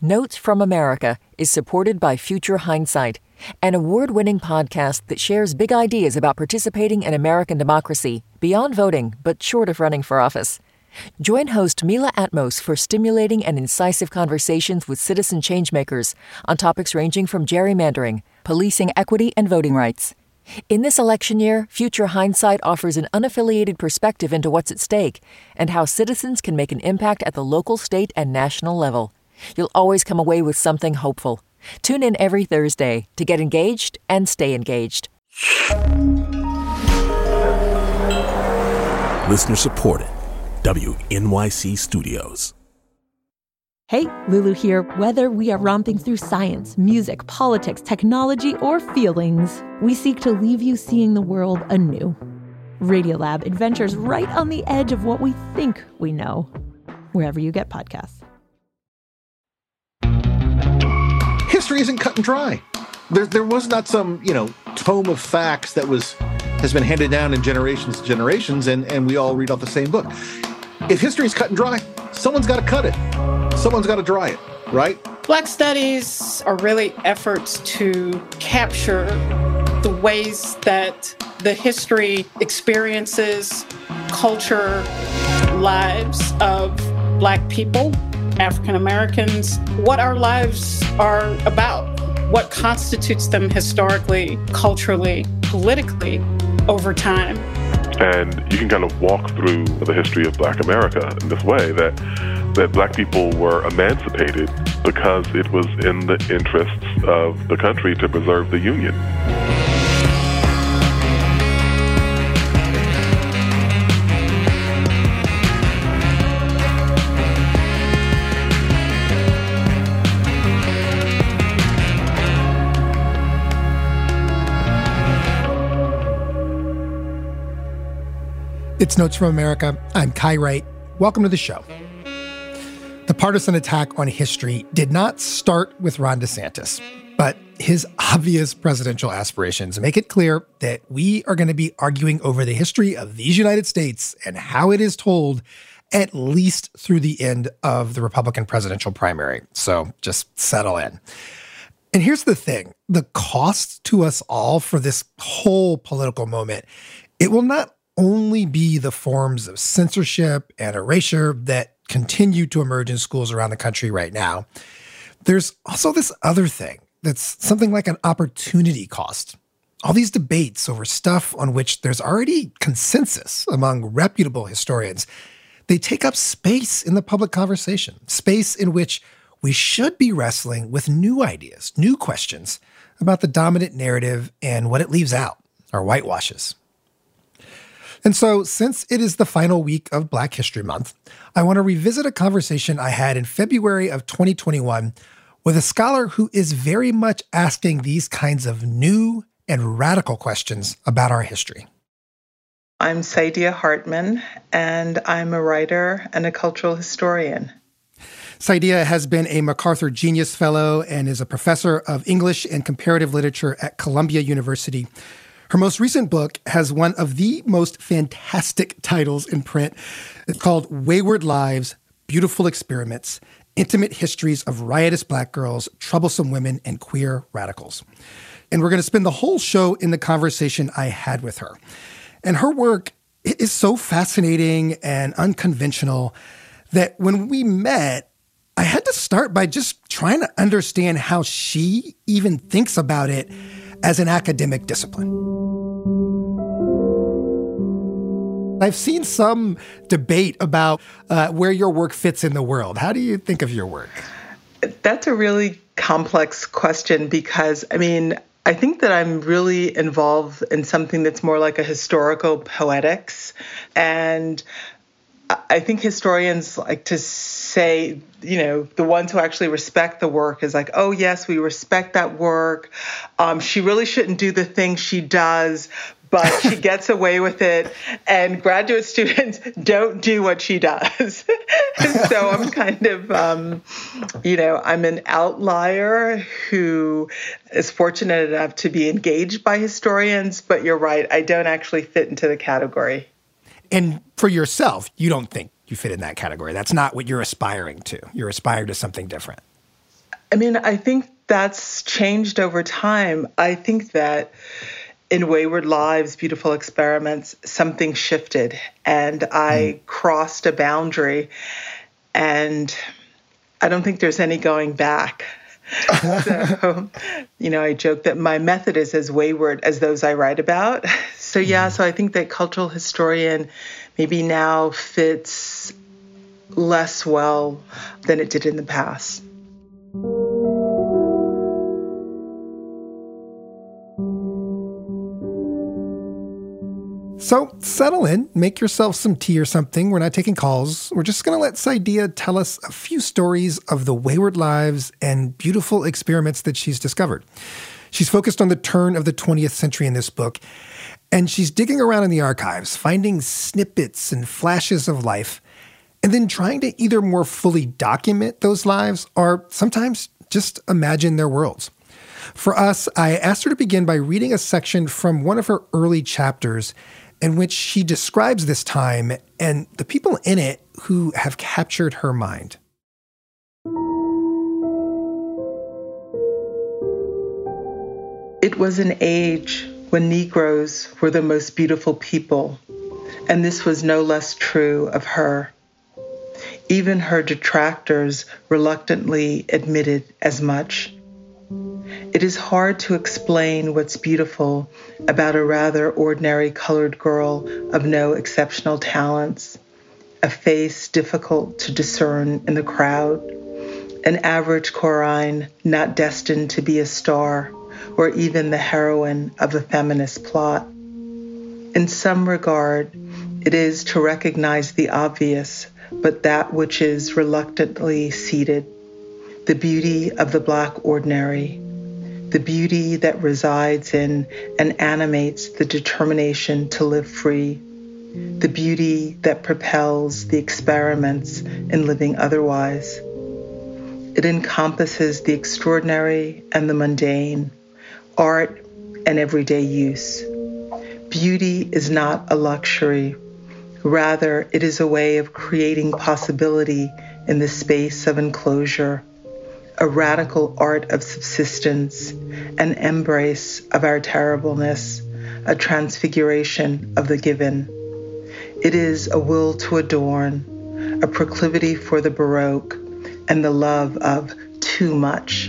Notes from America is supported by Future Hindsight, an award-winning podcast that shares big ideas about participating in American democracy beyond voting, but short of running for office. Join host Mila Atmos for stimulating and incisive conversations with citizen changemakers on topics ranging from gerrymandering, policing equity, and voting rights. In this election year, Future Hindsight offers an unaffiliated perspective into what's at stake and how citizens can make an impact at the local, state, and national level. You'll always come away with something hopeful. Tune in every Thursday to get engaged and stay engaged. Listener supported. WNYC Studios. Hey, Lulu here. Whether we are romping through science, music, politics, technology, or feelings, we seek to leave you seeing the world anew. Radiolab adventures right on the edge of what we think we know, wherever you get podcasts. History isn't cut and dry. There was not some, tome of facts that has been handed down in generations and generations, and we all read off the same book. If history is cut and dry, someone's got to cut it. Someone's got to dry it, right? Black studies are really efforts to capture the ways that the history, experiences, culture, lives of Black people, African Americans, what our lives are about, what constitutes them historically, culturally, politically over time. And you can kind of walk through the history of Black America in this way, that Black people were emancipated because it was in the interests of the country to preserve the Union. It's Notes from America. I'm Kai Wright. Welcome to the show. The partisan attack on history did not start with Ron DeSantis, but his obvious presidential aspirations make it clear that we are going to be arguing over the history of these United States and how it is told at least through the end of the Republican presidential primary. So just settle in. And here's the thing. The cost to us all for this whole political moment, it will not only be the forms of censorship and erasure that continue to emerge in schools around the country right now. There's also this other thing that's something like an opportunity cost. All these debates over stuff on which there's already consensus among reputable historians, they take up space in the public conversation, space in which we should be wrestling with new ideas, new questions about the dominant narrative and what it leaves out, or whitewashes. And so, since it is the final week of Black History Month, I want to revisit a conversation I had in February of 2021 with a scholar who is very much asking these kinds of new and radical questions about our history. I'm Saidiya Hartman, and I'm a writer and a cultural historian. Saidiya has been a MacArthur Genius Fellow and is a professor of English and comparative literature at Columbia University. Her most recent book has one of the most fantastic titles in print. It's called Wayward Lives, Beautiful Experiments, Intimate Histories of Riotous Black Girls, Troublesome Women, and Queer Radicals. And we're going to spend the whole show in the conversation I had with her. And her work is so fascinating and unconventional that when we met, I had to start by just trying to understand how she even thinks about it as an academic discipline. I've seen some debate about where your work fits in the world. How do you think of your work? That's a really complex question because, I think that I'm really involved in something that's more like a historical poetics. And I think historians like to say, the ones who actually respect the work is like, oh, yes, we respect that work. She really shouldn't do the thing she does, but she gets away with it. And graduate students don't do what she does. So I'm kind of, I'm an outlier who is fortunate enough to be engaged by historians. But you're right, I don't actually fit into the category. And for yourself, you don't think you fit in that category. That's not what you're aspiring to. You're aspiring to something different. I mean, I think that's changed over time. I think that in Wayward Lives, Beautiful Experiments, something shifted and I crossed a boundary, and I don't think there's any going back. So, I joke that my method is as wayward as those I write about. So I think that cultural historian maybe now fits less well than it did in the past. So settle in, make yourself some tea or something. We're not taking calls. We're just going to let Saidiya tell us a few stories of the wayward lives and beautiful experiments that she's discovered. She's focused on the turn of the 20th century in this book, and she's digging around in the archives, finding snippets and flashes of life, and then trying to either more fully document those lives or sometimes just imagine their worlds. For us, I asked her to begin by reading a section from one of her early chapters in which she describes this time and the people in it who have captured her mind. It was an age when Negroes were the most beautiful people, and this was no less true of her. Even her detractors reluctantly admitted as much. It is hard to explain what's beautiful about a rather ordinary colored girl of no exceptional talents, a face difficult to discern in the crowd, an average Corine not destined to be a star or even the heroine of a feminist plot. In some regard, it is to recognize the obvious, but that which is reluctantly seated, the beauty of the Black ordinary, the beauty that resides in and animates the determination to live free, the beauty that propels the experiments in living otherwise. It encompasses the extraordinary and the mundane, art and everyday use. Beauty is not a luxury. Rather, it is a way of creating possibility in the space of enclosure, a radical art of subsistence, an embrace of our terribleness, a transfiguration of the given. It is a will to adorn, a proclivity for the Baroque, and the love of too much.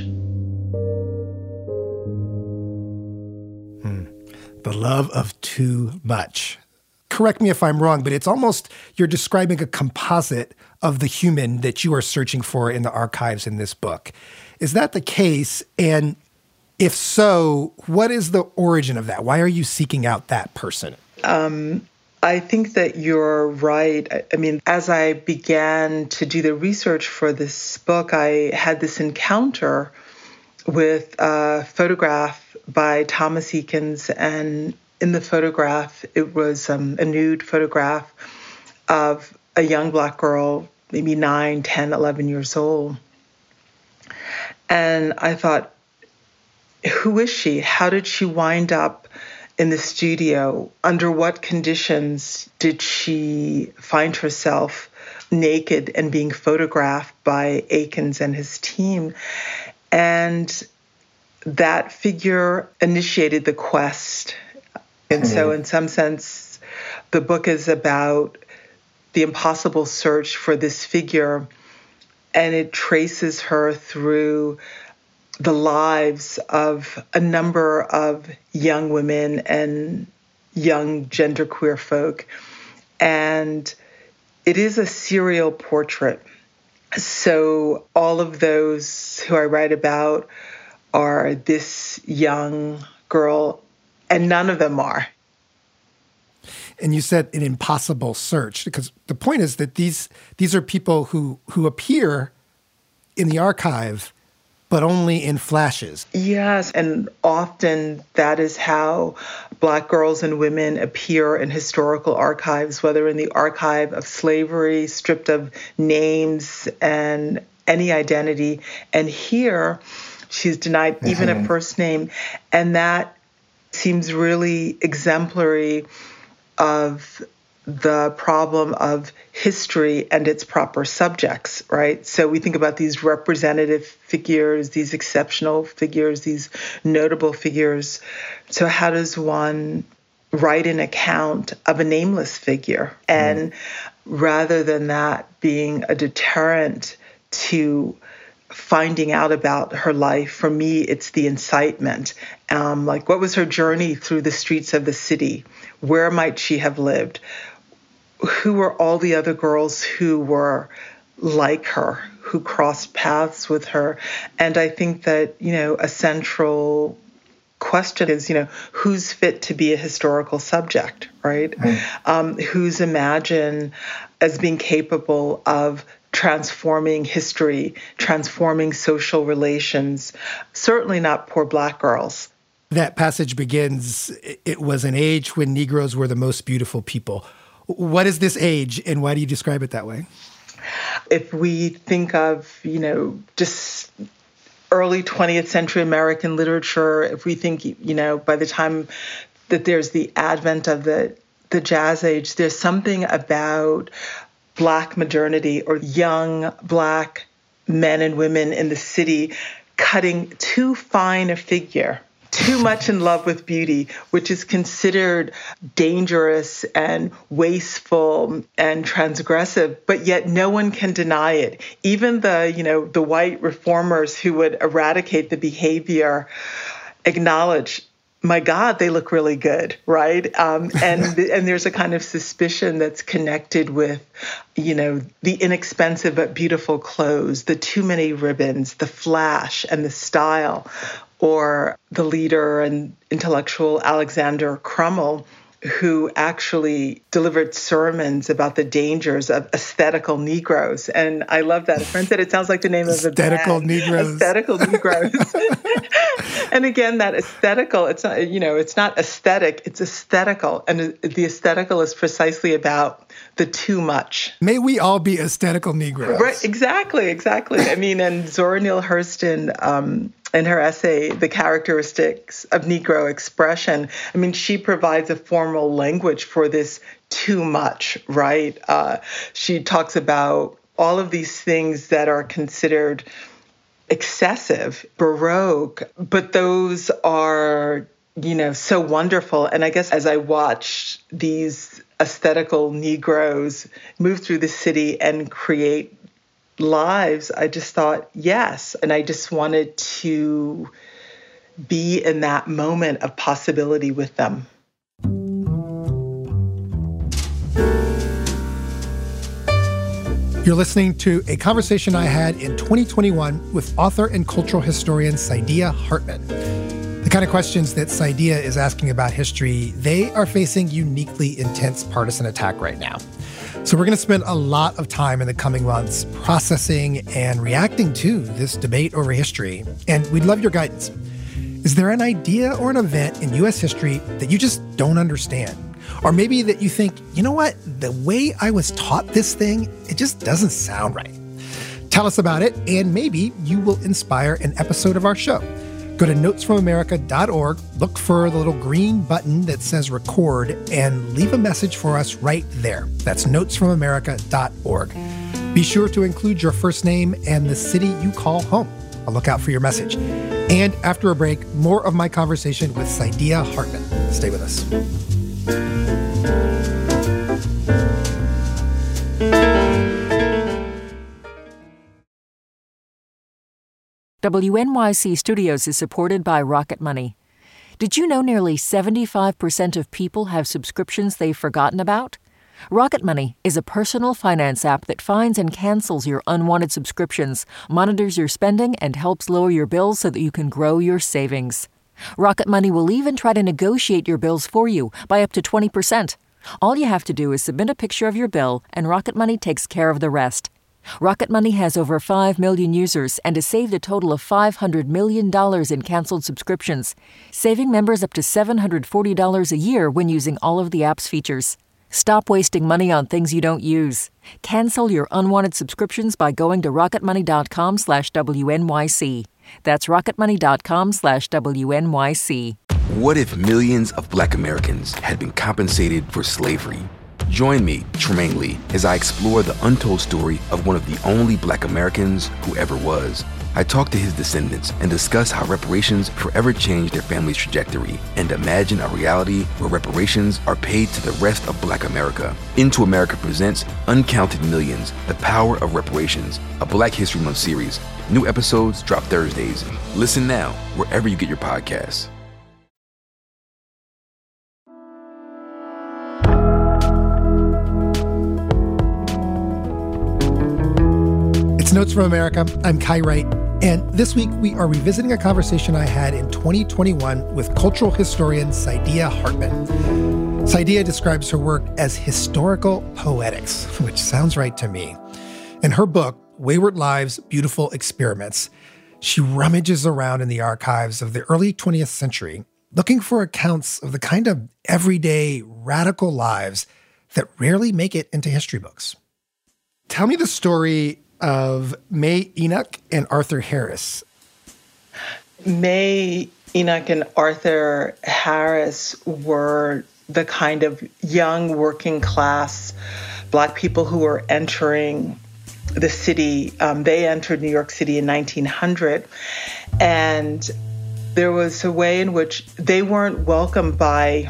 The love of too much. Correct me if I'm wrong, but it's almost you're describing a composite of the human that you are searching for in the archives in this book. Is that the case? And if so, what is the origin of that? Why are you seeking out that person? I think that you're right. I mean, as I began to do the research for this book, I had this encounter with a photograph by Thomas Eakins, and in the photograph, it was a nude photograph of a young Black girl, maybe 9, 10, 11 years old. And I thought, who is she? How did she wind up in the studio? Under what conditions did she find herself naked and being photographed by Eakins and his team? And that figure initiated the quest. And so in some sense, the book is about the impossible search for this figure, and it traces her through the lives of a number of young women and young genderqueer folk. And it is a serial portrait. So all of those who I write about are this young girl, and none of them are. And you said an impossible search, because the point is that these are people who appear in the archive, but only in flashes. Yes, and often that is how Black girls and women appear in historical archives, whether in the archive of slavery, stripped of names and any identity. And here, she's denied even a first name. And that seems really exemplary of the problem of history and its proper subjects, right? So we think about these representative figures, these exceptional figures, these notable figures. So how does one write an account of a nameless figure? And rather than that being a deterrent to finding out about her life, for me, it's the incitement. Like, what was her journey through the streets of the city? Where might she have lived? Who were all the other girls who were like her, who crossed paths with her? And I think that, a central question is, who's fit to be a historical subject, right? Who's imagined as being capable of transforming history, transforming social relations, certainly not poor Black girls. That passage begins, "It was an age when Negroes were the most beautiful people." What is this age, and why do you describe it that way? If we think of, just early 20th century American literature, if we think, by the time that there's the advent of the Jazz Age, there's something about Black modernity or young Black men and women in the city cutting too fine a figure, too much in love with beauty, which is considered dangerous and wasteful and transgressive, but yet no one can deny it. Even the white reformers who would eradicate the behavior acknowledge, my God, they look really good, right? And there's a kind of suspicion that's connected with, the inexpensive but beautiful clothes, the too many ribbons, the flash and the style, or the leader and intellectual Alexander Crummell, who actually delivered sermons about the dangers of aesthetical Negroes. And I love that. A friend said it sounds like the name of a band. Aesthetical Negroes. Aesthetical Negroes. And again, that aesthetical, it's not, it's not aesthetic, it's aesthetical. And the aesthetical is precisely about the too much. May we all be aesthetical Negroes. Right, exactly. I mean, and Zora Neale Hurston, in her essay, The Characteristics of Negro Expression, I mean, she provides a formal language for this too much, right? She talks about all of these things that are considered excessive, Baroque, but those are, so wonderful. And I guess as I watched these aesthetical Negroes move through the city and create lives, I just thought, yes. And I just wanted to be in that moment of possibility with them. You're listening to a conversation I had in 2021 with author and cultural historian Saidiya Hartman. The kind of questions that Saidiya is asking about history, they are facing uniquely intense partisan attack right now. So we're going to spend a lot of time in the coming months processing and reacting to this debate over history. And we'd love your guidance. Is there an idea or an event in U.S. history that you just don't understand? Or maybe that you think, you know what, the way I was taught this thing, it just doesn't sound right. Tell us about it, and maybe you will inspire an episode of our show. Go to notesfromamerica.org, look for the little green button that says record, and leave a message for us right there. That's notesfromamerica.org. Be sure to include your first name and the city you call home. I'll look out for your message. And after a break, more of my conversation with Saidiya Hartman. Stay with us. WNYC Studios is supported by Rocket Money. Did you know nearly 75% of people have subscriptions they've forgotten about? Rocket Money is a personal finance app that finds and cancels your unwanted subscriptions, monitors your spending, and helps lower your bills so that you can grow your savings. Rocket Money will even try to negotiate your bills for you by up to 20%. All you have to do is submit a picture of your bill, and Rocket Money takes care of the rest. Rocket Money has over 5 million users and has saved a total of $500 million in canceled subscriptions, saving members up to $740 a year when using all of the app's features. Stop wasting money on things you don't use. Cancel your unwanted subscriptions by going to rocketmoney.com/WNYC. That's rocketmoney.com/WNYC. What if millions of Black Americans had been compensated for slavery? Join me, Tremaine Lee, as I explore the untold story of one of the only Black Americans who ever was. I talk to his descendants and discuss how reparations forever changed their family's trajectory and imagine a reality where reparations are paid to the rest of Black America. Into America presents Uncounted Millions, The Power of Reparations, a Black History Month series. New episodes drop Thursdays. Listen now wherever you get your podcasts. It's Notes from America. I'm Kai Wright. And this week, we are revisiting a conversation I had in 2021 with cultural historian Saidiya Hartman. Saidiya describes her work as historical poetics, which sounds right to me. In her book, Wayward Lives, Beautiful Experiments, she rummages around in the archives of the early 20th century, looking for accounts of the kind of everyday, radical lives that rarely make it into history books. Tell me the story of May Enoch and Arthur Harris. May Enoch and Arthur Harris were the kind of young working class Black people who were entering the city. They entered New York City in 1900, and there was a way in which they weren't welcomed by,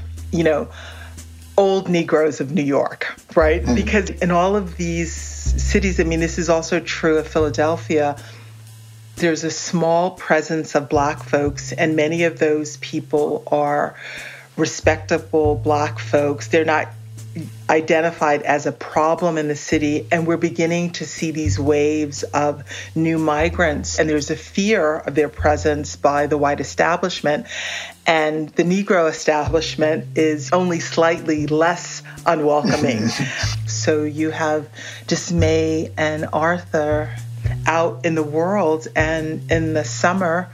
old Negroes of New York, right? Mm-hmm. Because in all of these cities, this is also true of Philadelphia, there's a small presence of Black folks, and many of those people are respectable Black folks. They're not identified as a problem in the city, and we're beginning to see these waves of new migrants, and there's a fear of their presence by the white establishment, and the Negro establishment is only slightly less unwelcoming. So you have just May and Arthur out in the world, and in the summer,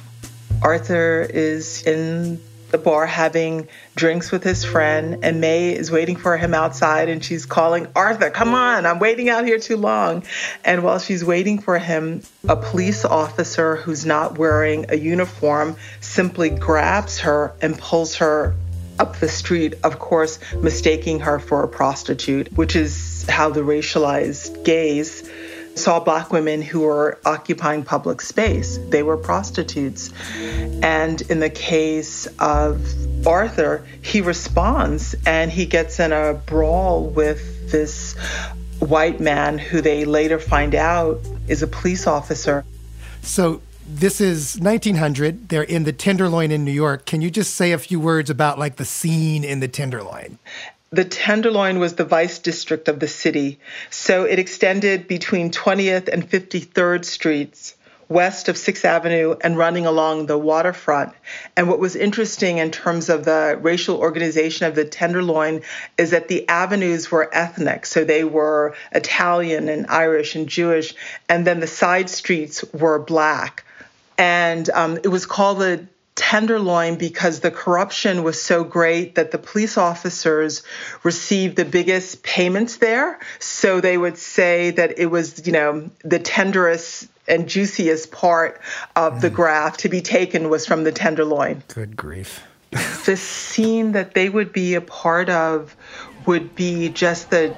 Arthur is in the bar having drinks with his friend, and May is waiting for him outside, and she's calling, "Arthur, come on, I'm waiting out here too long." And while she's waiting for him, a police officer who's not wearing a uniform simply grabs her and pulls her up the street, of course, mistaking her for a prostitute, which is how the racialized gays saw Black women who were occupying public space. They were prostitutes. And in the case of Arthur, he responds and he gets in a brawl with this white man who they later find out is a police officer. So this is 1900. They're in the Tenderloin in New York. Can you just say a few words about the scene in the Tenderloin? The Tenderloin was the vice district of the city, so it extended between 20th and 53rd Streets, west of 6th Avenue, and running along the waterfront. And what was interesting in terms of the racial organization of the Tenderloin is that the avenues were ethnic, so they were Italian and Irish and Jewish, and then the side streets were Black. And it was called the Tenderloin because the corruption was so great that the police officers received the biggest payments there. So they would say that it was, the tenderest and juiciest part of the graft to be taken was from the Tenderloin. Good grief. The scene that they would be a part of would be just the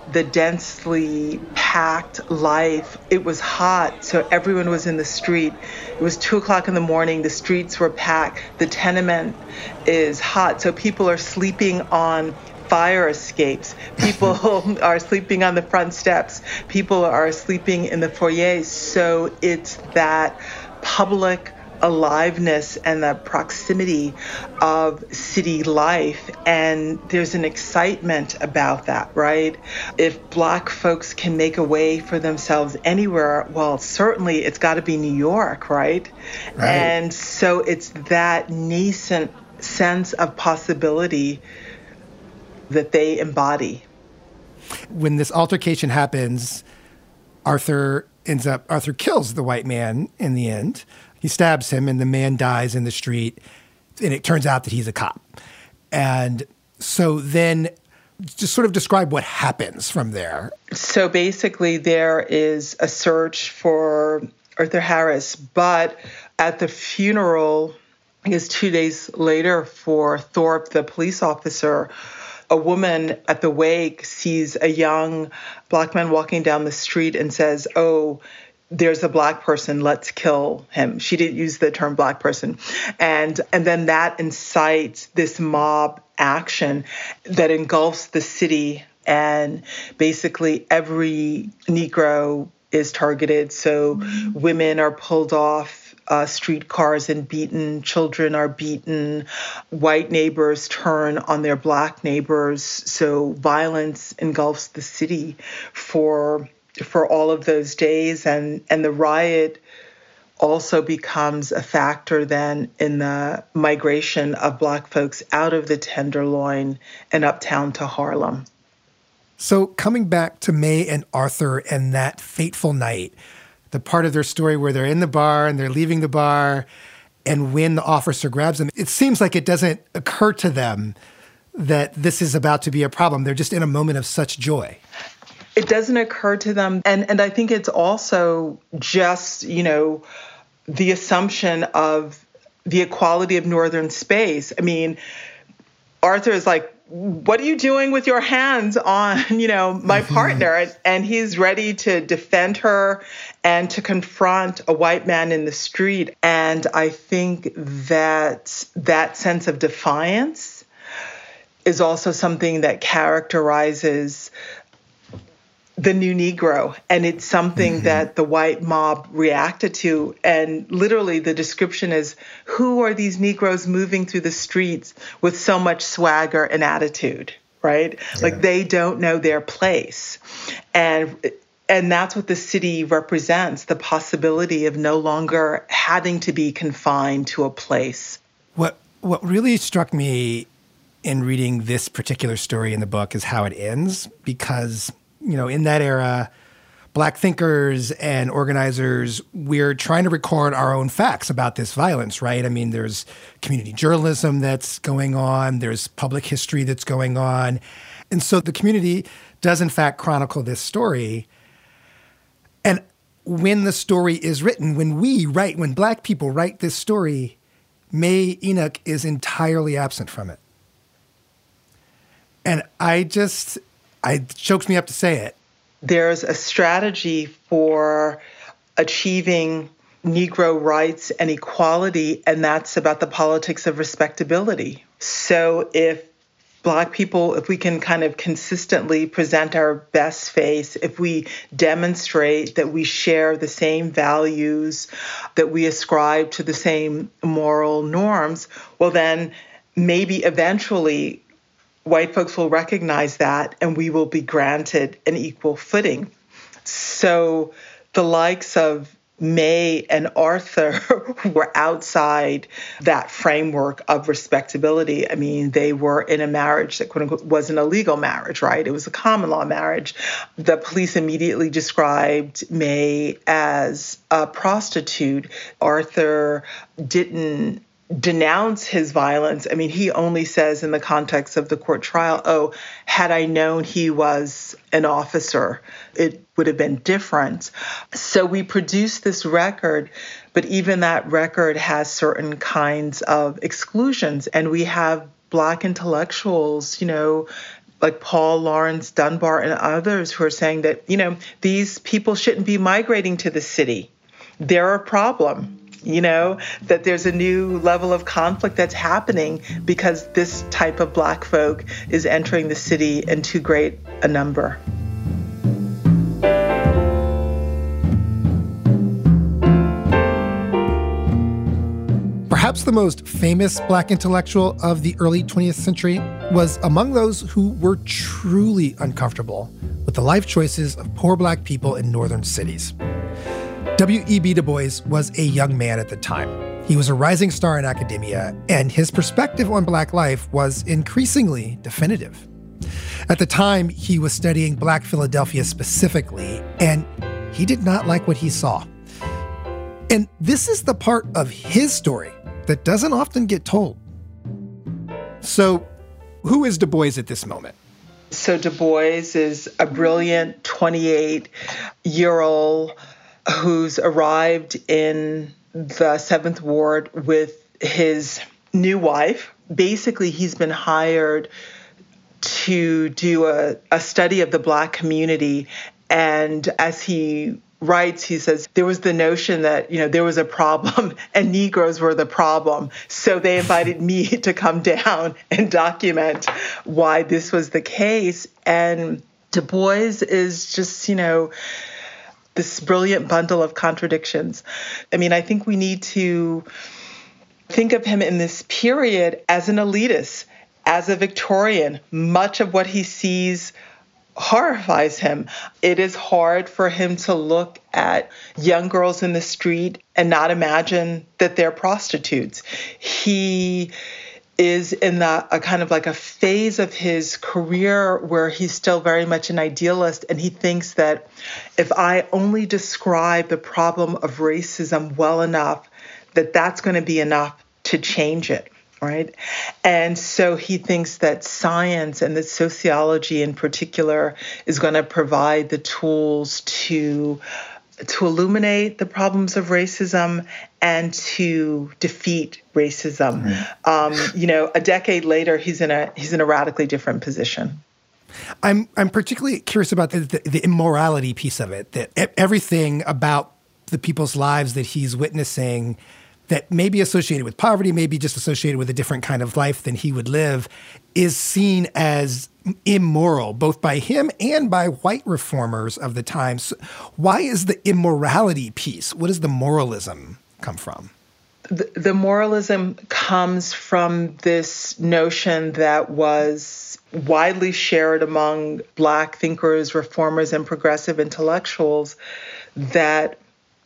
densely packed life. It was hot, so everyone was in the street. It was 2:00 in the morning. The streets were packed. The tenement is hot, so people are sleeping on fire escapes. People are sleeping on the front steps. People are sleeping in the foyers. So it's that public aliveness and the proximity of city life. And there's an excitement about that, right? If Black folks can make a way for themselves anywhere, well, certainly it's got to be New York, right? And so it's that nascent sense of possibility that they embody. When this altercation happens, Arthur kills the white man in the end. He stabs him, and the man dies in the street, and it turns out that he's a cop. And so then just sort of describe what happens from there. So basically there is a search for Arthur Harris, but at the funeral, I guess 2 days later for Thorpe, the police officer, a woman at the wake sees a young Black man walking down the street and says, "Oh, there's a Black person, let's kill him." She didn't use the term Black person. And then that incites this mob action that engulfs the city, and basically every Negro is targeted. So women are pulled off streetcars and beaten, children are beaten, white neighbors turn on their Black neighbors. So violence engulfs the city for all of those days. And the riot also becomes a factor then in the migration of Black folks out of the Tenderloin and uptown to Harlem. So coming back to May and Arthur and that fateful night, the part of their story where they're in the bar and they're leaving the bar, and when the officer grabs them, it seems like it doesn't occur to them that this is about to be a problem. They're just in a moment of such joy. It doesn't occur to them. And I think it's also just, the assumption of the equality of Northern space. I mean, Arthur is like, "What are you doing with your hands on, my partner?" And he's ready to defend her and to confront a white man in the street. And I think that sense of defiance is also something that characterizes the new Negro. And it's something that the white mob reacted to. And literally the description is, who are these Negroes moving through the streets with so much swagger and attitude, right? Yeah. Like they don't know their place. And that's what the city represents, the possibility of no longer having to be confined to a place. What really struck me in reading this particular story in the book is how it ends, because in that era, Black thinkers and organizers, we're trying to record our own facts about this violence, right? I mean, there's community journalism that's going on. There's public history that's going on. And so the community does, in fact, chronicle this story. And when the story is written, when Black people write this story, May Enoch is entirely absent from it. And it chokes me up to say it. There's a strategy for achieving Negro rights and equality, and that's about the politics of respectability. So if Black people, if we can kind of consistently present our best face, if we demonstrate that we share the same values, that we ascribe to the same moral norms, well then maybe eventually white folks will recognize that and we will be granted an equal footing. So the likes of May and Arthur were outside that framework of respectability. I mean, they were in a marriage that, quote unquote, wasn't a legal marriage, right? It was a common law marriage. The police immediately described May as a prostitute. Arthur didn't denounce his violence. I mean, he only says in the context of the court trial, "Oh, had I known he was an officer, it would have been different." So we produce this record, but even that record has certain kinds of exclusions. And we have Black intellectuals, like Paul Laurence Dunbar and others who are saying that, these people shouldn't be migrating to the city. They're a problem. That there's a new level of conflict that's happening because this type of Black folk is entering the city in too great a number. Perhaps the most famous Black intellectual of the early 20th century was among those who were truly uncomfortable with the life choices of poor Black people in northern cities. W.E.B. Du Bois was a young man at the time. He was a rising star in academia, and his perspective on Black life was increasingly definitive. At the time, he was studying Black Philadelphia specifically, and he did not like what he saw. And this is the part of his story that doesn't often get told. So, who is Du Bois at this moment? So Du Bois is a brilliant 28-year-old who's arrived in the 7th Ward with his new wife. Basically, he's been hired to do a study of the Black community. And as he writes, he says, there was the notion that, there was a problem and Negroes were the problem. So they invited me to come down and document why this was the case. And Du Bois is just, this brilliant bundle of contradictions. I think we need to think of him in this period as an elitist, as a Victorian. Much of what he sees horrifies him. It is hard for him to look at young girls in the street and not imagine that they're prostitutes. He is in a kind of like a phase of his career where he's still very much an idealist, and he thinks that if I only describe the problem of racism well enough, that's going to be enough to change it. Right. And so he thinks that science and that sociology in particular is going to provide the tools to illuminate the problems of racism and to defeat racism. A decade later, he's in a radically different position. I'm particularly curious about the immorality piece of it, that everything about the people's lives that he's witnessing that may be associated with poverty, maybe just associated with a different kind of life than he would live, is seen as immoral, both by him and by white reformers of the time. So why is the immorality piece? What does the moralism come from? The moralism comes from this notion that was widely shared among Black thinkers, reformers, and progressive intellectuals, that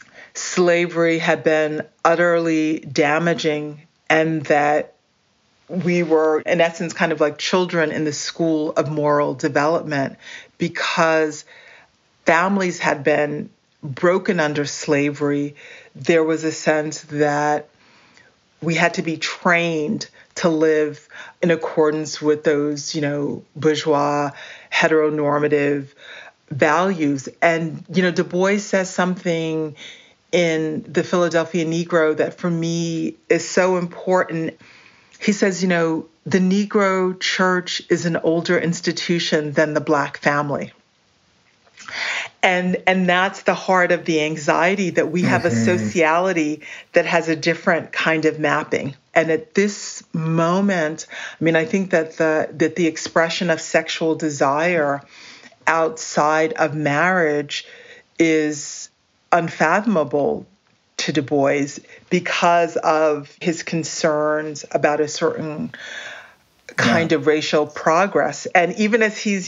slavery had been utterly damaging and that we were, in essence, kind of like children in the school of moral development because families had been broken under slavery. There was a sense that we had to be trained to live in accordance with those, bourgeois, heteronormative values. And, Du Bois says something in the Philadelphia Negro that for me is so important. He says, the Negro church is an older institution than the Black family. And that's the heart of the anxiety, that we have a sociality that has a different kind of mapping. And at this moment, I think that the expression of sexual desire outside of marriage is unfathomable to Du Bois because of his concerns about a certain kind of racial progress. And even as he's,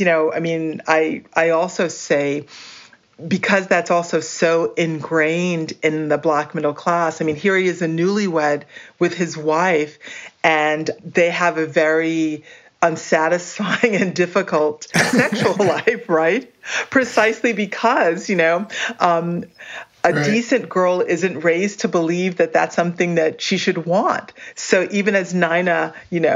I also say, because that's also so ingrained in the Black middle class, here he is a newlywed with his wife, and they have a very unsatisfying and difficult sexual life, right? Precisely because, a decent girl isn't raised to believe that that's something that she should want. So even as Nina,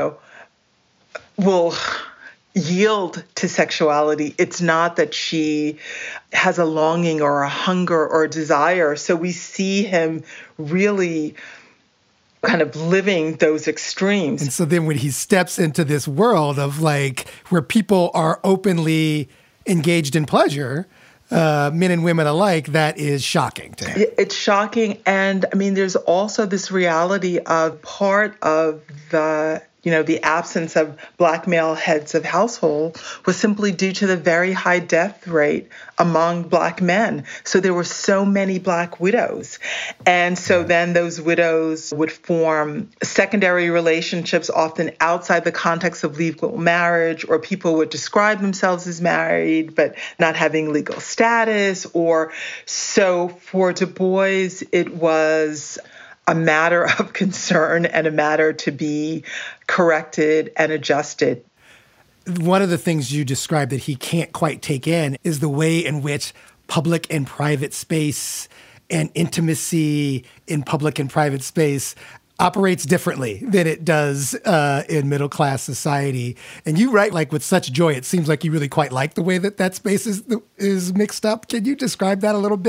will yield to sexuality, it's not that she has a longing or a hunger or a desire. So we see him really kind of living those extremes. And so then when he steps into this world of where people are openly engaged in pleasure, men and women alike, that is shocking to him. It's shocking. And there's also this reality of part of the absence of Black male heads of household was simply due to the very high death rate among Black men. So there were so many Black widows. And so then those widows would form secondary relationships, often outside the context of legal marriage, or people would describe themselves as married, but not having legal status. Or so for Du Bois, it was a matter of concern and a matter to be corrected and adjusted. One of the things you described that he can't quite take in is the way in which public and private space and intimacy in public and private space operates differently than it does in middle-class society. And you write with such joy, it seems like you really quite like the way that space is mixed up. Can you describe that a little bit?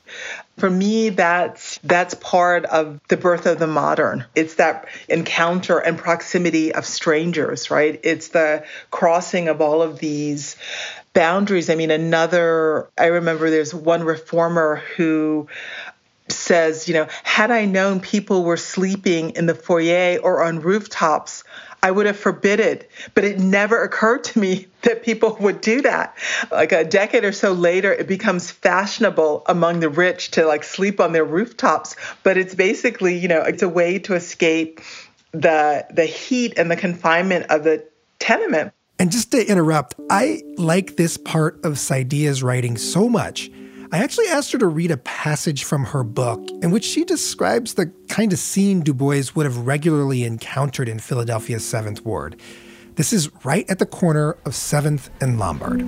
For me, that's part of the birth of the modern. It's that encounter and proximity of strangers, right? It's the crossing of all of these boundaries. I mean, I remember there's one reformer who says, had I known people were sleeping in the foyer or on rooftops, I would have forbidden. But it never occurred to me that people would do that. Like a decade or so later, it becomes fashionable among the rich to sleep on their rooftops. But it's basically, it's a way to escape the heat and the confinement of the tenement. And just to interrupt, I like this part of Saidiya's writing so much. I actually asked her to read a passage from her book in which she describes the kind of scene Du Bois would have regularly encountered in Philadelphia's 7th Ward. This is right at the corner of 7th and Lombard.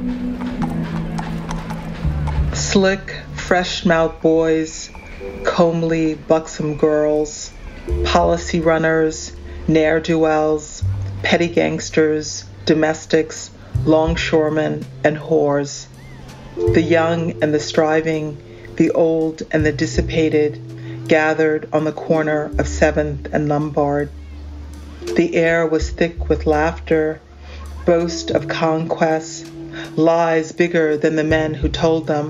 Slick, fresh-mouthed boys, comely, buxom girls, policy runners, ne'er-do-wells, petty gangsters, domestics, longshoremen, and whores. The young and the striving, the old and the dissipated, gathered on the corner of 7th and Lombard. The air was thick with laughter, boast of conquest, lies bigger than the men who told them.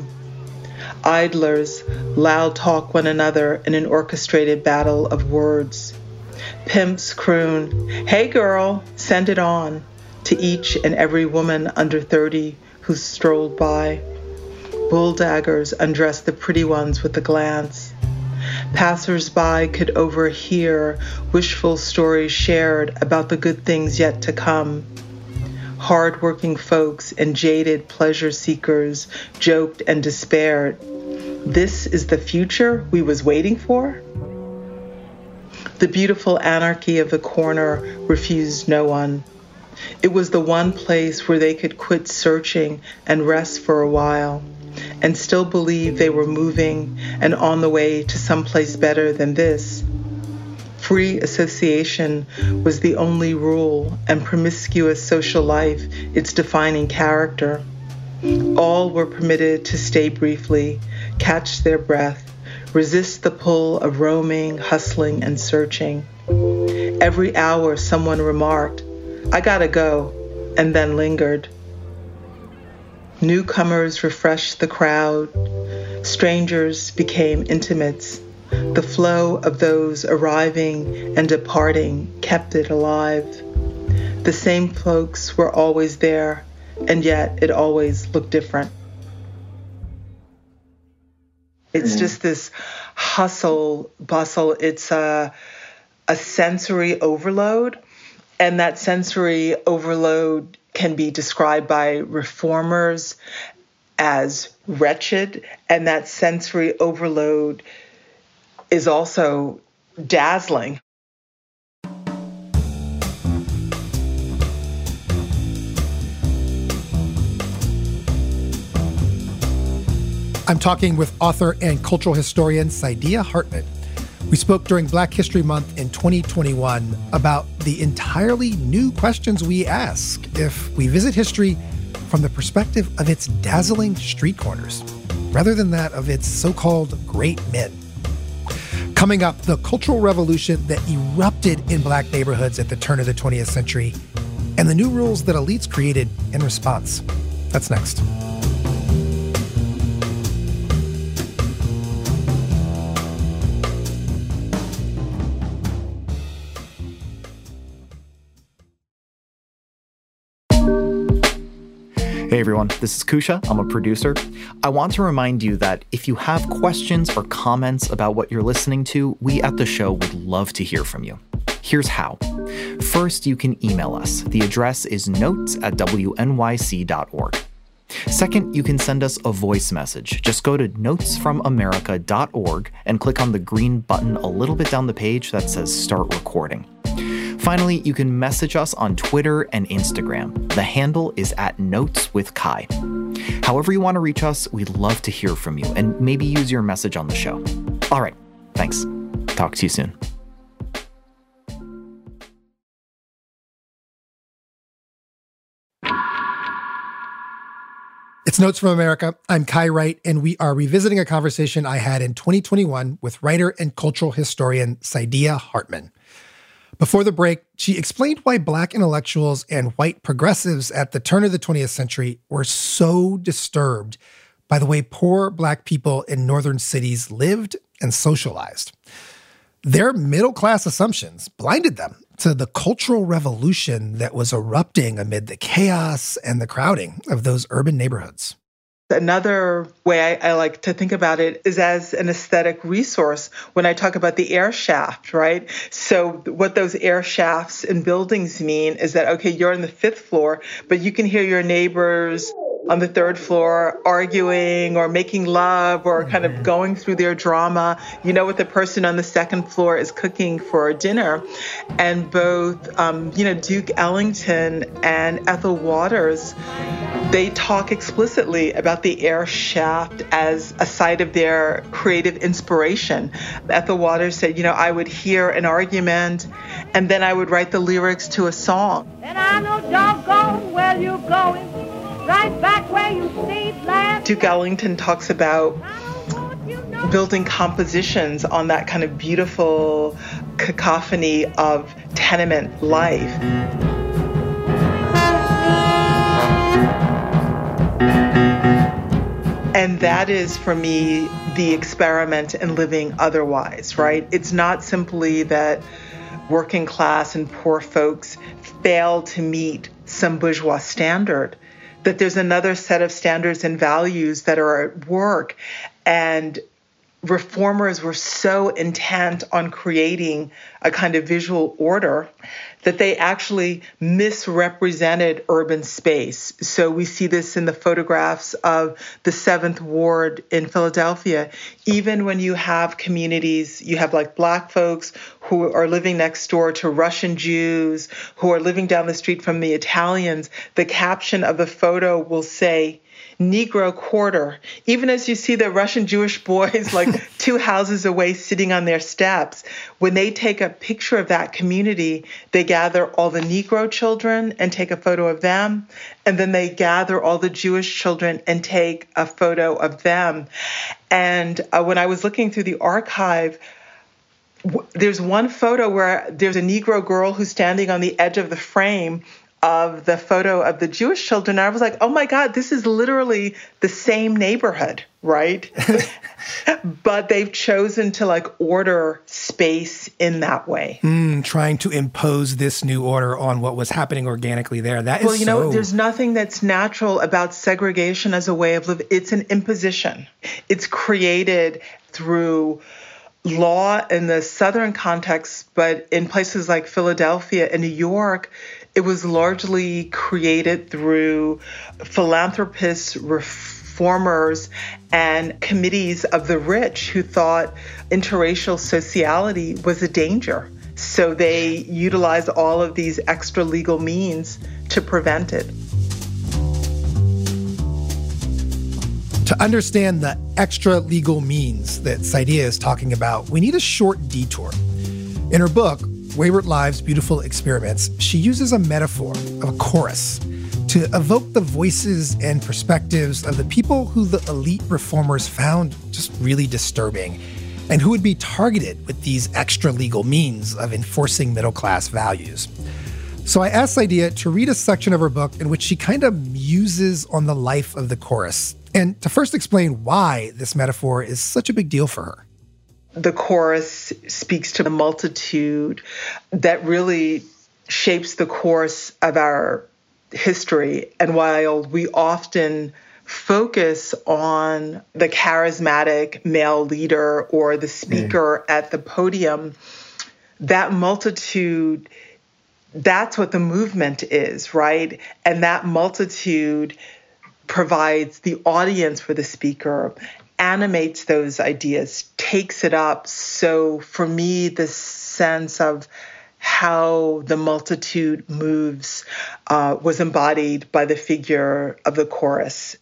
Idlers loud talk one another in an orchestrated battle of words. Pimps croon, "Hey girl, send it on," to each and every woman under 30 who strolled by. Bulldaggers undressed the pretty ones with a glance. Passers-by could overhear wishful stories shared about the good things yet to come. Hard-working folks and jaded pleasure seekers joked and despaired. This is the future we was waiting for? The beautiful anarchy of the corner refused no one. It was the one place where they could quit searching and rest for a while, and still believe they were moving and on the way to someplace better than this. Free association was the only rule, and promiscuous social life its defining character. All were permitted to stay briefly, catch their breath, resist the pull of roaming, hustling, and searching. Every hour someone remarked, "I gotta go," and then lingered. Newcomers refreshed the crowd. Strangers became intimates. The flow of those arriving and departing kept it alive. The same folks were always there, and yet it always looked different. It's just this hustle, bustle. It's a sensory overload, and that sensory overload can be described by reformers as wretched, and that sensory overload is also dazzling. I'm talking with author and cultural historian Saidiya Hartman. We spoke during Black History Month in 2021 about the entirely new questions we ask if we visit history from the perspective of its dazzling street corners, rather than that of its so-called great men. Coming up, the cultural revolution that erupted in Black neighborhoods at the turn of the 20th century, and the new rules that elites created in response. That's next. Hey everyone, this is Kusha. I'm a producer. I want to remind you that if you have questions or comments about what you're listening to, we at the show would love to hear from you. Here's how. First, you can email us. The address is notes@wnyc.org. Second, you can send us a voice message. Just go to notesfromamerica.org and click on the green button a little bit down the page that says Start Recording. Finally, you can message us on Twitter and Instagram. The handle is @NotesWithKai. However you want to reach us, we'd love to hear from you and maybe use your message on the show. All right, thanks. Talk to you soon. It's Notes from America. I'm Kai Wright, and we are revisiting a conversation I had in 2021 with writer and cultural historian Saidiya Hartman. Before the break, she explained why Black intellectuals and white progressives at the turn of the 20th century were so disturbed by the way poor Black people in northern cities lived and socialized. Their middle-class assumptions blinded them to the cultural revolution that was erupting amid the chaos and the crowding of those urban neighborhoods. Another way I like to think about it is as an aesthetic resource when I talk about the air shaft, right? So what those air shafts in buildings mean is that, okay, you're on the 5th floor, but you can hear your neighbors on the 3rd floor arguing or making love or kind of going through their drama. You know what the person on the 2nd floor is cooking for dinner. And both, Duke Ellington and Ethel Waters, they talk explicitly about the air shaft as a site of their creative inspiration. Ethel Waters said, I would hear an argument and then I would write the lyrics to a song. And I know doggone where you're going. Right back where you stayed last. Duke Ellington talks about building compositions on that kind of beautiful cacophony of tenement life. And that is, for me, the experiment in living otherwise, right? It's not simply that working class and poor folks fail to meet some bourgeois standard, that there's another set of standards and values that are at work. And reformers were so intent on creating a kind of visual order that they actually misrepresented urban space. So we see this in the photographs of the 7th Ward in Philadelphia. Even when you have communities, you have like Black folks who are living next door to Russian Jews, who are living down the street from the Italians, the caption of the photo will say, Negro quarter, even as you see the Russian Jewish boys like 2 houses away sitting on their steps. When they take a picture of that community, they gather all the Negro children and take a photo of them. And then they gather all the Jewish children and take a photo of them. And when I was looking through the archive, there's one photo where there's a Negro girl who's standing on the edge of the frame of the photo of the Jewish children. I was like, oh my God, this is literally the same neighborhood, right? But they've chosen to like order space in that way. Trying to impose this new order on what was happening organically there. That is there's nothing that's natural about segregation as a way of living. It's an imposition. It's created through law in the Southern context, but in places like Philadelphia and New York, it was largely created through philanthropists, reformers, and committees of the rich who thought interracial sociality was a danger. So they utilized all of these extra legal means to prevent it. To understand the extra legal means that Saidiya is talking about, we need a short detour. In her book, Wayward Lives, Beautiful Experiments, she uses a metaphor of a chorus to evoke the voices and perspectives of the people who the elite reformers found just really disturbing and who would be targeted with these extra legal means of enforcing middle-class values. So I asked Saidiya to read a section of her book in which she kind of muses on the life of the chorus and to first explain why this metaphor is such a big deal for her. The chorus speaks to the multitude that really shapes the course of our history. And while we often focus on the charismatic male leader or the speaker at the podium, that multitude, that's what the movement is, right? And that multitude provides the audience for the speaker, animates those ideas, takes it up. So for me, the sense of how the multitude moves was embodied by the figure of the chorus.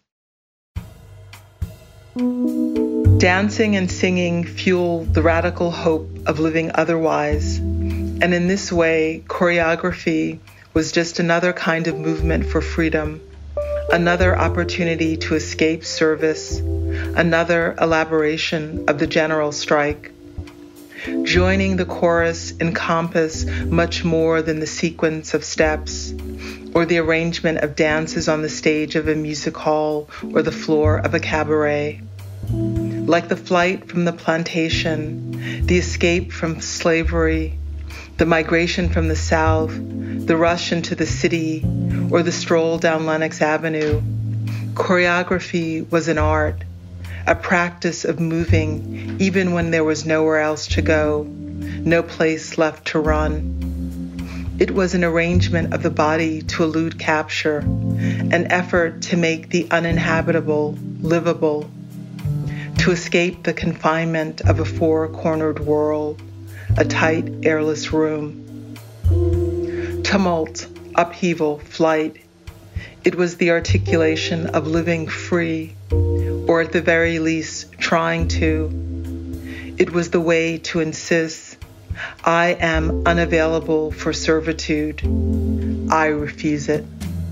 Dancing and singing fuel the radical hope of living otherwise. And in this way, choreography was just another kind of movement for freedom, another opportunity to escape service, another elaboration of the general strike. Joining the chorus encompass much more than the sequence of steps or the arrangement of dances on the stage of a music hall or the floor of a cabaret. Like the flight from the plantation, the escape from slavery, the migration from the South, the rush into the city, or the stroll down Lenox Avenue, choreography was an art, a practice of moving even when there was nowhere else to go, no place left to run. It was an arrangement of the body to elude capture, an effort to make the uninhabitable livable, to escape the confinement of a four-cornered world, a tight, airless room. Tumult, upheaval, flight. It was the articulation of living free, or at the very least, trying to. It was the way to insist, I am unavailable for servitude. I refuse it.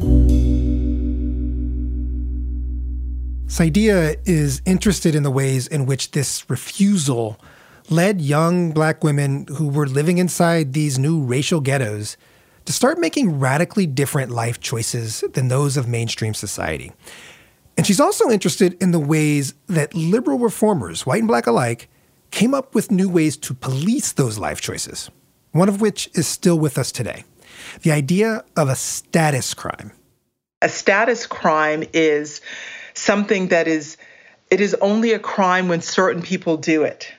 Saidiya is interested in the ways in which this refusal led young Black women who were living inside these new racial ghettos to start making radically different life choices than those of mainstream society. And she's also interested in the ways that liberal reformers, white and Black alike, came up with new ways to police those life choices, one of which is still with us today. The idea of a status crime. A status crime is something that it is only a crime when certain people do it.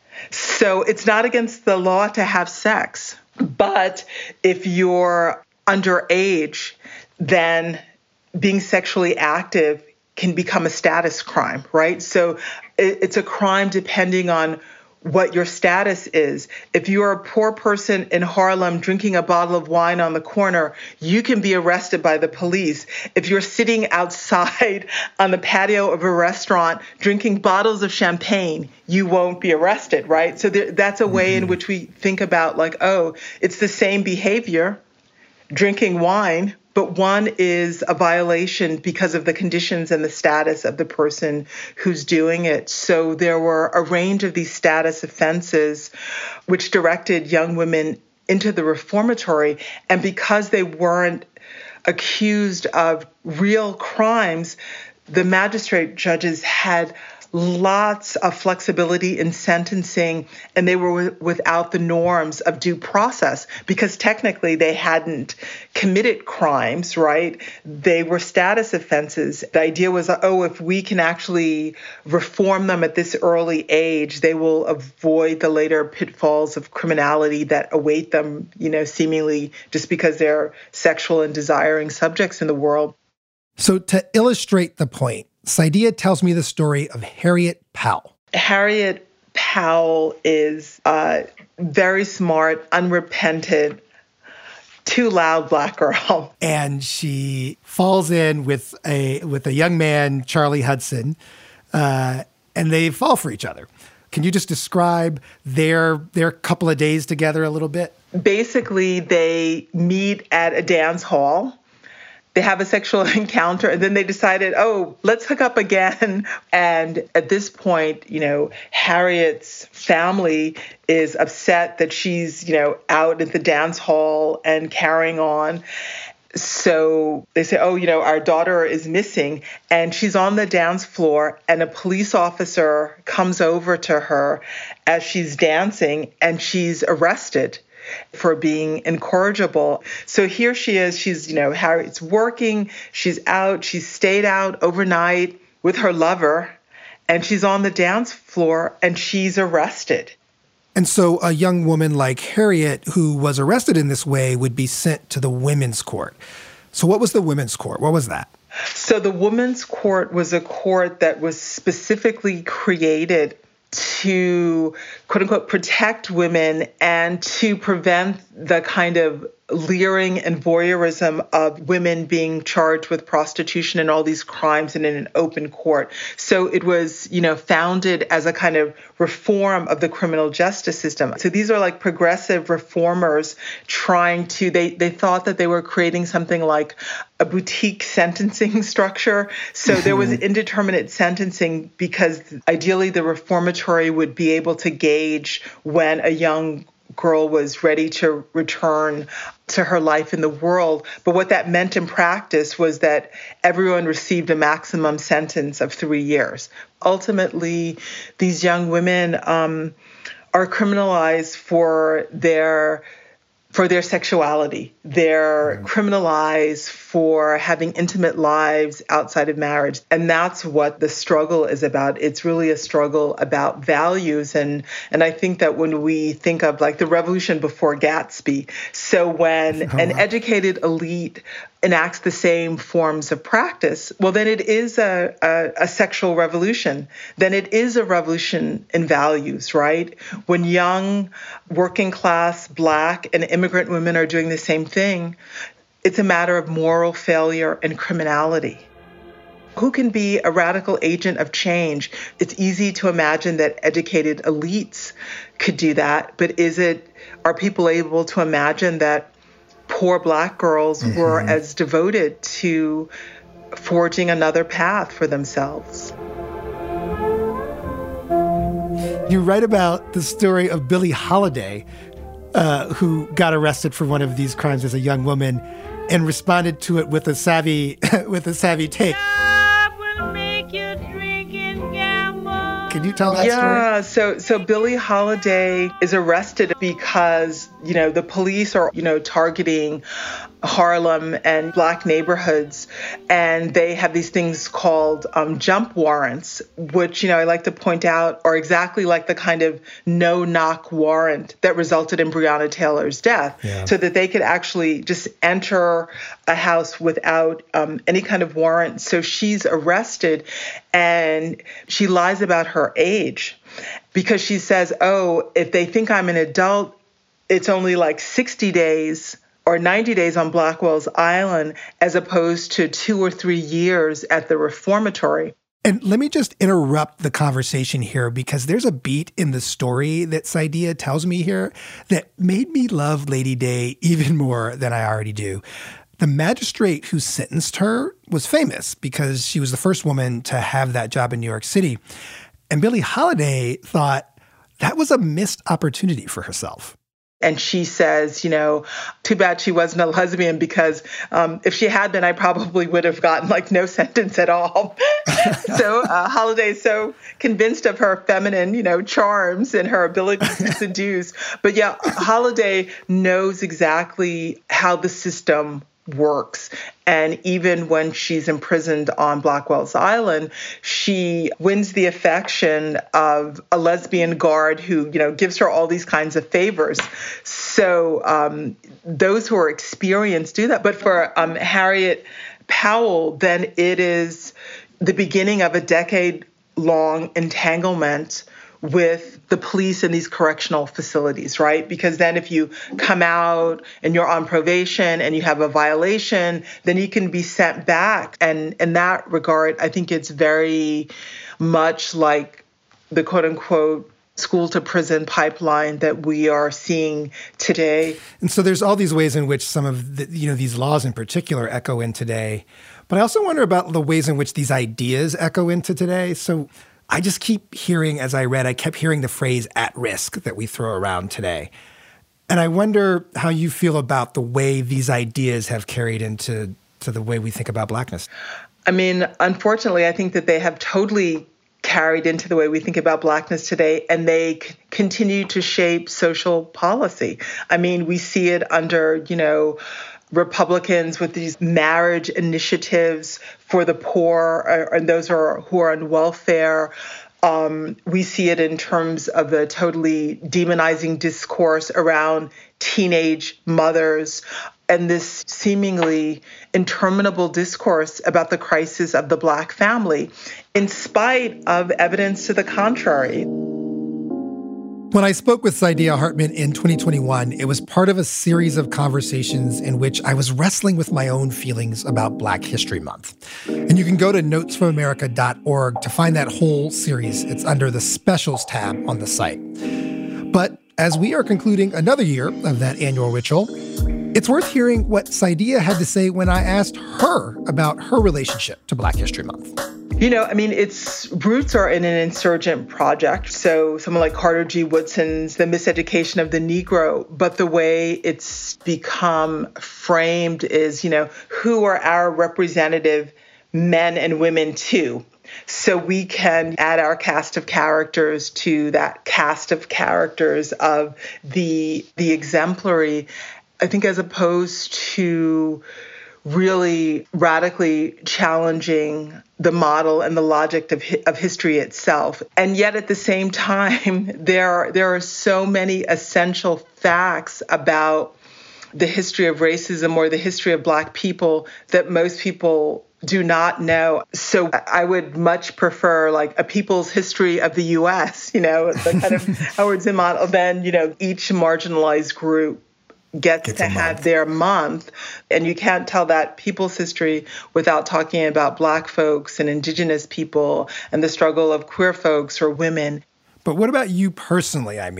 So it's not against the law to have sex, but if you're underage, then being sexually active can become a status crime, right? So it's a crime depending on what your status is. If you're a poor person in Harlem drinking a bottle of wine on the corner, you can be arrested by the police. If you're sitting outside on the patio of a restaurant drinking bottles of champagne, you won't be arrested, right? So that's a way in which we think about like, oh, it's the same behavior, drinking wine, but one is a violation because of the conditions and the status of the person who's doing it. So there were a range of these status offenses which directed young women into the reformatory. And because they weren't accused of real crimes, the magistrate judges had lots of flexibility in sentencing, and they were without the norms of due process because technically they hadn't committed crimes, right? They were status offenses. The idea was, if we can actually reform them at this early age, they will avoid the later pitfalls of criminality that await them, seemingly just because they're sexual and desiring subjects in the world. So to illustrate the point, Saidiya tells me the story of Harriet Powell. Harriet Powell is a very smart, unrepentant, too loud Black girl. And she falls in with a young man, Charlie Hudson, and they fall for each other. Can you just describe their couple of days together a little bit? Basically, they meet at a dance hall. They have a sexual encounter, and then they decided, let's hook up again. And at this point, Harriet's family is upset that she's, out at the dance hall and carrying on. So they say, our daughter is missing. And she's on the dance floor, and a police officer comes over to her as she's dancing, and she's arrested for being incorrigible. So here she is, she's, Harriet's working, she's out, she's stayed out overnight with her lover, and she's on the dance floor and she's arrested. And so a young woman like Harriet, who was arrested in this way, would be sent to the women's court. So what was the women's court? What was that? So the women's court was a court that was specifically created to, quote unquote, protect women and to prevent the kind of leering and voyeurism of women being charged with prostitution and all these crimes and in an open court. So it was, founded as a kind of reform of the criminal justice system. So these are like progressive reformers trying to, they thought that they were creating something like a boutique sentencing structure. So there was indeterminate sentencing because ideally the reformatory would be able to gauge when a young girl was ready to return to her life in the world. But what that meant in practice was that everyone received a maximum sentence of 3 years. Ultimately, these young women are criminalized for their sexuality. They're criminalized for having intimate lives outside of marriage. And that's what the struggle is about. It's really a struggle about values. And I think that when we think of like the revolution before Gatsby, so when an educated elite enacts the same forms of practice, well, then it is a sexual revolution. Then it is a revolution in values, right? When young, working class, Black, and immigrant women are doing the same thing, it's a matter of moral failure and criminality. Who can be a radical agent of change? It's easy to imagine that educated elites could do that, but are people able to imagine that poor Black girls were as devoted to forging another path for themselves? You write about the story of Billie Holiday, who got arrested for one of these crimes as a young woman and responded to it with a savvy take. Can you tell that story? Yeah, so Billie Holiday is arrested because, the police are, targeting Harlem and Black neighborhoods, and they have these things called jump warrants, which, I like to point out are exactly like the kind of no-knock warrant that resulted in Breonna Taylor's death, so that they could actually just enter a house without any kind of warrant. So she's arrested, and she lies about her age because she says, if they think I'm an adult, it's only like 60 days or 90 days on Blackwell's Island, as opposed to 2 or 3 years at the reformatory. And let me just interrupt the conversation here, because there's a beat in the story that Saidiya tells me here that made me love Lady Day even more than I already do. The magistrate who sentenced her was famous because she was the first woman to have that job in New York City. And Billie Holiday thought that was a missed opportunity for herself. And she says, too bad she wasn't a lesbian, because if she had been, I probably would have gotten no sentence at all. So Holiday is so convinced of her feminine, charms and her ability to seduce. But yeah, Holiday knows exactly how the system works. And even when she's imprisoned on Blackwell's Island, she wins the affection of a lesbian guard who, gives her all these kinds of favors. So those who are experienced do that. But for Harriet Powell, then it is the beginning of a decade-long entanglement with the police in these correctional facilities, right? Because then if you come out and you're on probation and you have a violation, then you can be sent back. And in that regard, I think it's very much like the quote-unquote school to prison pipeline that we are seeing today. And so there's all these ways in which some of the, these laws in particular echo in today. But I also wonder about the ways in which these ideas echo into today. So I just keep hearing, as I read, I kept hearing the phrase "at risk" that we throw around today. And I wonder how you feel about the way these ideas have carried into the way we think about Blackness. I mean, unfortunately, I think that they have totally carried into the way we think about Blackness today, and they continue to shape social policy. I mean, we see it under, Republicans with these marriage initiatives for the poor and those who are on welfare. We see it in terms of the totally demonizing discourse around teenage mothers and this seemingly interminable discourse about the crisis of the Black family, in spite of evidence to the contrary. When I spoke with Saidiya Hartman in 2021, it was part of a series of conversations in which I was wrestling with my own feelings about Black History Month. And you can go to notesfromamerica.org to find that whole series. It's under the Specials tab on the site. But as we are concluding another year of that annual ritual, it's worth hearing what Saidiya had to say when I asked her about her relationship to Black History Month. Its roots are in an insurgent project. So someone like Carter G. Woodson's The Miseducation of the Negro. But the way it's become framed is, who are our representative men and women too? So we can add our cast of characters to that cast of characters of the exemplary, I think, as opposed to really radically challenging the model and the logic of history itself. And yet at the same time, there are so many essential facts about the history of racism or the history of Black people that most people do not know. So I would much prefer a people's history of the U.S., the kind of Howard Zinn model, than, each marginalized group gets to have their month. And you can't tell that people's history without talking about Black folks and Indigenous people and the struggle of queer folks or women. But what about you personally? How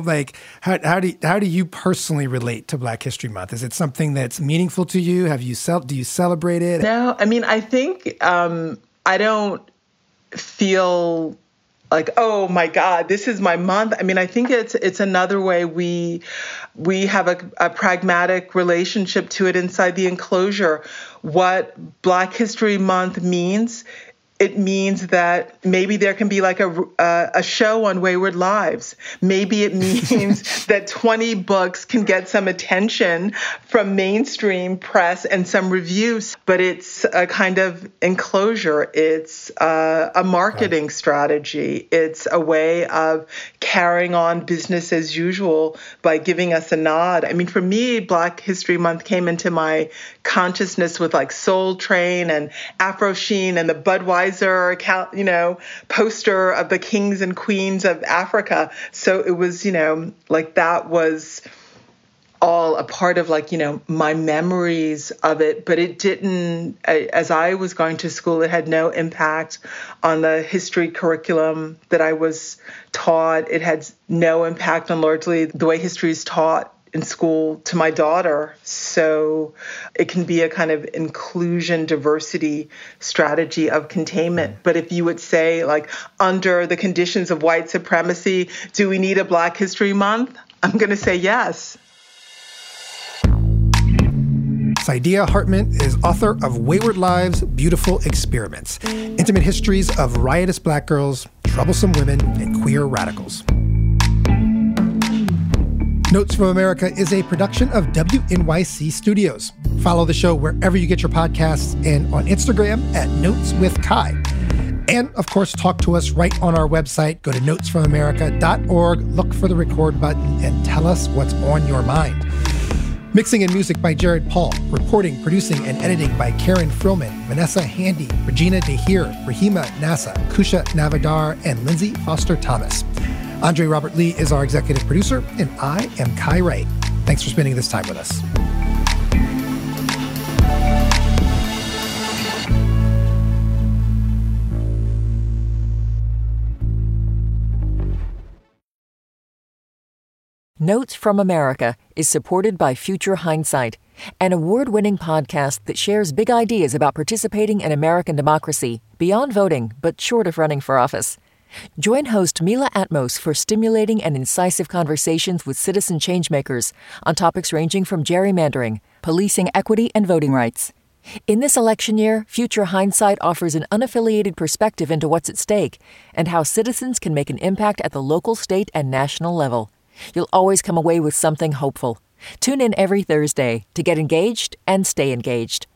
do you personally relate to Black History Month? Is it something that's meaningful to you? Do you celebrate it? No, I think I don't feel like, oh my God, this is my month. I think it's another way we have a pragmatic relationship to it inside the enclosure. What Black History Month means, it means that maybe there can be a show on Wayward Lives. Maybe it means that 20 books can get some attention from mainstream press and some reviews. But it's a kind of enclosure. It's a marketing strategy. It's a way of carrying on business as usual by giving us a nod. For me, Black History Month came into my consciousness with Soul Train and Afro Sheen and the Budweiser, poster of the kings and queens of Africa. So it was, that was all a part of my memories of it, but it didn't, as I was going to school, it had no impact on the history curriculum that I was taught. It had no impact on largely the way history is taught in school to my daughter. So it can be a kind of inclusion, diversity strategy of containment. But if you would say, under the conditions of white supremacy, do we need a Black History Month? I'm going to say yes. Saidiya Hartman is author of Wayward Lives, Beautiful Experiments, Intimate Histories of Riotous Black Girls, Troublesome Women, and Queer Radicals. Notes from America is a production of WNYC Studios. Follow the show wherever you get your podcasts and on Instagram at Notes with Kai. And, of course, talk to us right on our website. Go to notesfromamerica.org, look for the record button, and tell us what's on your mind. Mixing and music by Jared Paul. Reporting, producing, and editing by Karen Frillman, Vanessa Handy, Regina DeHeer, Rahima Nassa, Kusha Navadar, and Lindsay Foster Thomas. Andre Robert Lee is our executive producer, and I am Kai Wright. Thanks for spending this time with us. Notes from America is supported by Future Hindsight, an award-winning podcast that shares big ideas about participating in American democracy beyond voting, but short of running for office. Join host Mila Atmos for stimulating and incisive conversations with citizen changemakers on topics ranging from gerrymandering, policing equity, and voting rights. In this election year, Future Hindsight offers an unaffiliated perspective into what's at stake and how citizens can make an impact at the local, state, and national level. You'll always come away with something hopeful. Tune in every Thursday to get engaged and stay engaged.